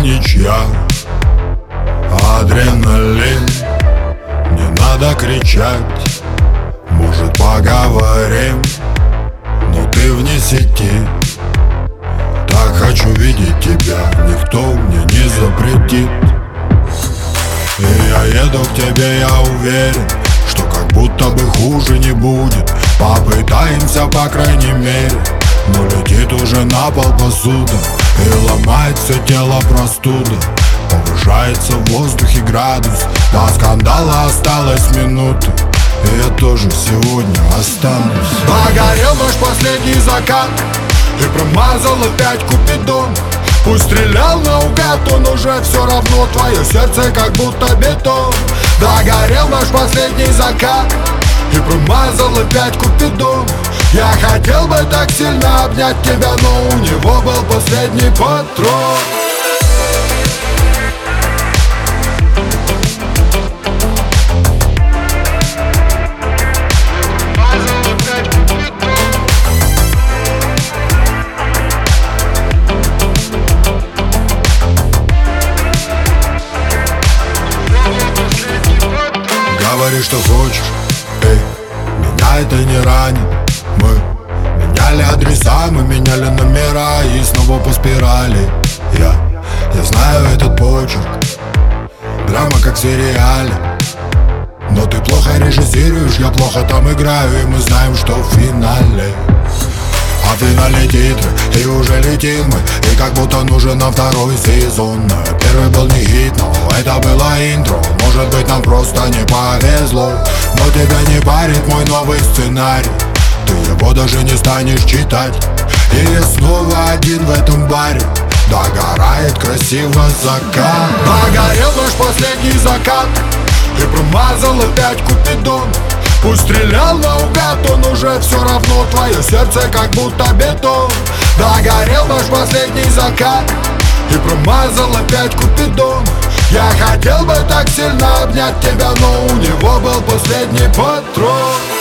ничья. Адреналин, не надо кричать. Может, поговорим, но ты вне сети. Так хочу видеть тебя, никто мне не запретит. И я еду к тебе, я уверен, что как будто бы хуже не будет. Попытаемся, по крайней мере, но летит уже на пол посуда. И ломается тело простуда. Повышается в воздухе градус. До скандала осталась минута, и я тоже сегодня останусь. Погорел наш последний закат, и промазал опять Купидон. Пусть стрелял наугад, он уже все равно. Твое сердце как будто бетон. Догорел наш последний закат, и промазал опять Купидон. Я хотел бы так сильно обнять тебя, но у него был последний патрон. Говори, что хочешь, эй, меня это не ранит. Мы меняли адреса, мы меняли номера, и снова по спирали. Я знаю этот почерк, драма как в сериале. Но ты плохо режиссируешь, я плохо там играю, и мы знаем, что в финале. А в финале титры, и уже летим мы, и как будто нужен нам второй сезон. Первый был не хит, но это было интро. Может быть, нам просто не повезло, но тебя не парит мой новый сценарий. Ты его даже не станешь читать. И я снова один в этом баре. Догорает красиво закат. Догорел наш последний закат, и промазал опять Купидон. Пусть стрелял наугад, он уже все равно. Твое сердце как будто бетон. Догорел наш последний закат, и промазал опять Купидон. Я хотел бы так сильно обнять тебя, но у него был последний патрон.